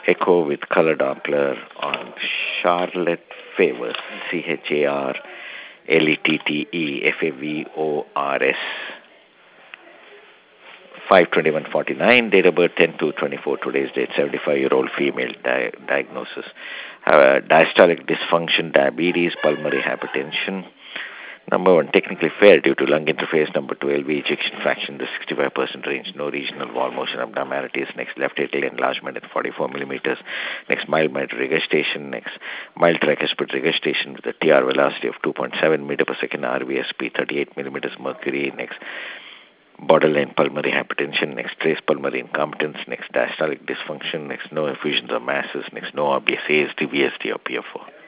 Echo with color Doppler on Charlotte Favors, CHARLETTEFAVORS. 52149, date of birth 10/2/24, today's date, 75-year-old female, diagnosis. Diastolic dysfunction, diabetes, pulmonary hypertension. Number 1, technically fair due to lung interface. Number 2, LV ejection fraction in the 65% range. No regional wall motion abnormalities. Next, left atrial enlargement at 44 millimeters. Next, mild mitral regurgitation. Next, mild tricuspid regurgitation with a TR velocity of 2.7 meter per second. RVSP 38 millimeters mercury. Next, borderline pulmonary hypertension. Next, trace pulmonary incompetence. Next, diastolic dysfunction. Next, no effusions or masses. Next, no RBSAs, DVSD or PFO.